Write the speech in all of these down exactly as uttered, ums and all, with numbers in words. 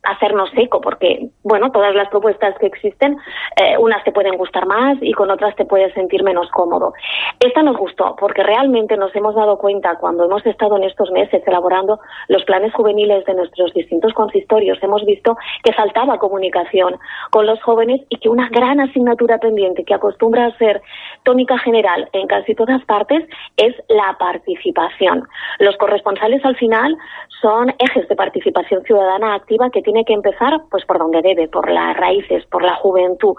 hacernos eco, porque, bueno, todas las propuestas que existen, eh, unas te pueden gustar más y con otras te puedes sentir menos cómodo. Esta nos gustó, porque realmente nos hemos dado cuenta, cuando hemos estado en estos meses elaborando los planes juveniles de nuestros distintos consistorios, hemos visto que faltaba comunicación con los jóvenes y que una gran asignatura pendiente que acostumbra a ser tónica general en casi todas partes es la participación. Los corresponsales al final son ejes de participación ciudadana activa que tiene que empezar pues por donde debe, por las raíces, por la juventud.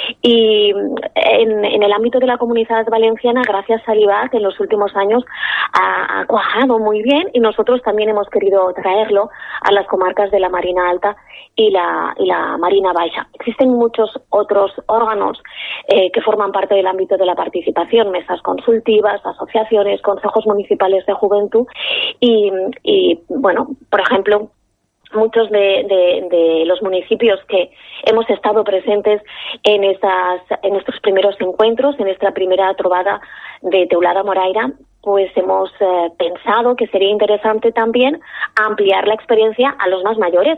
Y en, en el ámbito de la Comunidad Valenciana, gracias a I V A C, en los últimos años ha, ha cuajado muy bien, y nosotros también hemos querido traerlo a las comarcas de la Marina Alta y la, y la Marina Baixa. Existen muchos otros órganos eh, que forman parte del ámbito de la participación, mesas consultivas, asociaciones, consejos municipales de juventud y, y bueno, por ejemplo, muchos de, de, de los municipios que hemos estado presentes en estas, en estos primeros encuentros, en esta primera trobada de Teulada Moraira, pues hemos eh, pensado que sería interesante también ampliar la experiencia a los más mayores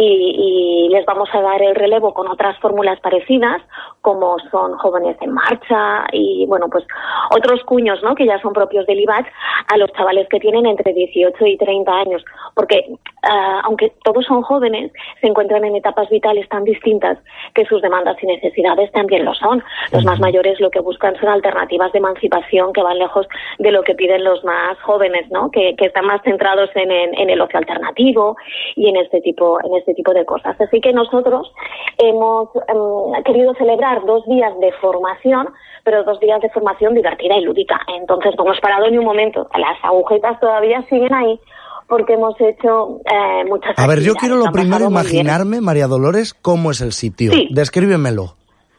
y, y les vamos a dar el relevo con otras fórmulas parecidas, como son Jóvenes en Marcha y, bueno, pues otros cuños, ¿no?, que ya son propios del I V A C, a los chavales que tienen entre dieciocho y treinta años, porque uh, aunque todos son jóvenes, se encuentran en etapas vitales tan distintas que sus demandas y necesidades también lo son. Los más mayores lo que buscan son alternativas de emancipación que van lejos de lo que piden los más jóvenes, ¿no?, que, que están más centrados en, en, en el ocio alternativo y en este tipo en este tipo de cosas. Así que nosotros hemos um, querido celebrar dos días de formación, pero dos días de formación divertida y lúdica. Entonces no hemos parado ni un momento. Las agujetas todavía siguen ahí porque hemos hecho eh, muchas actividades. A ver, yo quiero lo primero imaginarme, María Dolores, cómo es el sitio. Sí. Descríbemelo.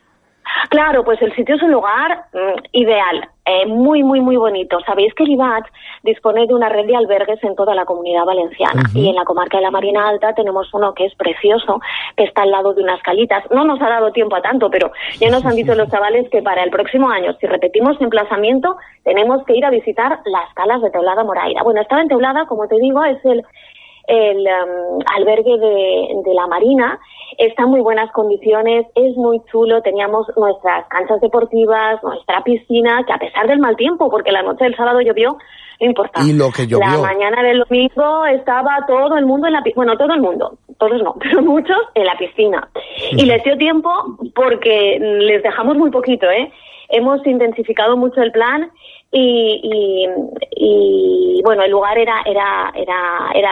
Claro, pues el sitio es un lugar mm, ideal, eh, muy, muy, muy bonito. Sabéis que el I V A C dispone de una red de albergues en toda la Comunidad Valenciana. Uh-huh. Y en la comarca de la Marina Alta tenemos uno que es precioso, que está al lado de unas calitas. No nos ha dado tiempo a tanto, pero ya nos han dicho los chavales que para el próximo año, si repetimos emplazamiento, tenemos que ir a visitar las calas de Teulada Moraira. Bueno, estaba en Teulada, como te digo, es el... el um, albergue de, de la Marina, está en muy buenas condiciones, es muy chulo, teníamos nuestras canchas deportivas, nuestra piscina, que a pesar del mal tiempo, porque la noche del sábado llovió, no importa. Y lo que llovió. La mañana del domingo estaba todo el mundo en la piscina, bueno, todo el mundo, todos no, pero muchos en la piscina. Y les dio tiempo porque les dejamos muy poquito, ¿eh? Hemos intensificado mucho el plan y, y, y bueno, el lugar era era era era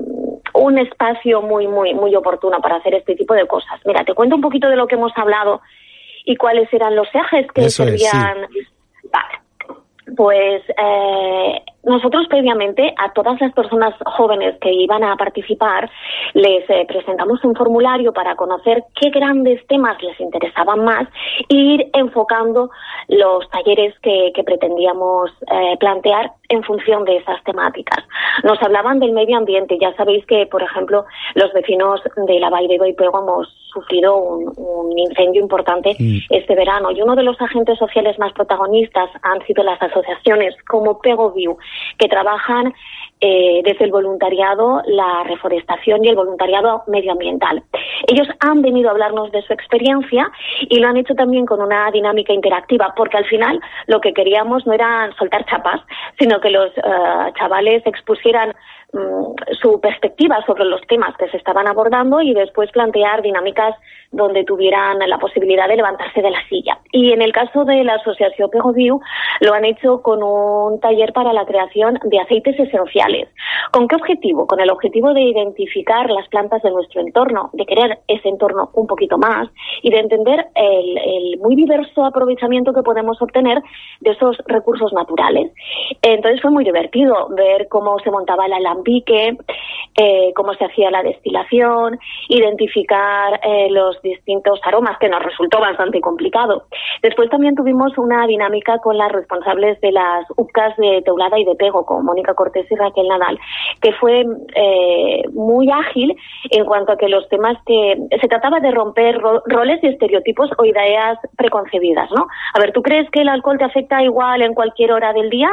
un espacio muy muy muy oportuno para hacer este tipo de cosas. Mira, te cuento un poquito de lo que hemos hablado y cuáles eran los ejes que Eso servían. Es, sí. Vale. Pues eh, nosotros previamente a todas las personas jóvenes que iban a participar les eh, presentamos un formulario para conocer qué grandes temas les interesaban más e ir enfocando los talleres que, que pretendíamos eh, plantear en función de esas temáticas. Nos hablaban del medio ambiente. Ya sabéis que, por ejemplo, los vecinos de la Vall de Boipego hemos sufrido un, un incendio importante mm. este verano, y uno de los agentes sociales más protagonistas han sido las asociaciones como Pegoviu, que trabajan eh, desde el voluntariado, la reforestación y el voluntariado medioambiental. Ellos han venido a hablarnos de su experiencia y lo han hecho también con una dinámica interactiva, porque al final lo que queríamos no era soltar chapas, sino que los uh, chavales expusieran um, su perspectiva sobre los temas que se estaban abordando y después plantear dinámicas donde tuvieran la posibilidad de levantarse de la silla. Y en el caso de la Asociación Pegoviu lo han hecho con un taller para la creación de aceites esenciales. ¿Con qué objetivo? Con el objetivo de identificar las plantas de nuestro entorno, de querer ese entorno un poquito más y de entender el, el muy diverso aprovechamiento que podemos obtener de esos recursos naturales. Entonces fue muy divertido ver cómo se montaba el alambique, eh, cómo se hacía la destilación, identificar eh, los distintos aromas, que nos resultó bastante complicado. Después también tuvimos una dinámica con las responsables de las U P C As de Teulada y de Pego, con Mónica Cortés y Raquel Nadal, que fue eh, muy ágil en cuanto a que los temas que... Se trataba de romper ro- roles y estereotipos o ideas preconcebidas, ¿no? A ver, ¿tú crees que el alcohol te afecta igual en cualquier hora del día?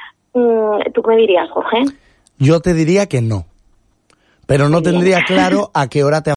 Mm, ¿Tú qué me dirías, Jorge? Yo te diría que no, pero no tendría claro a qué hora te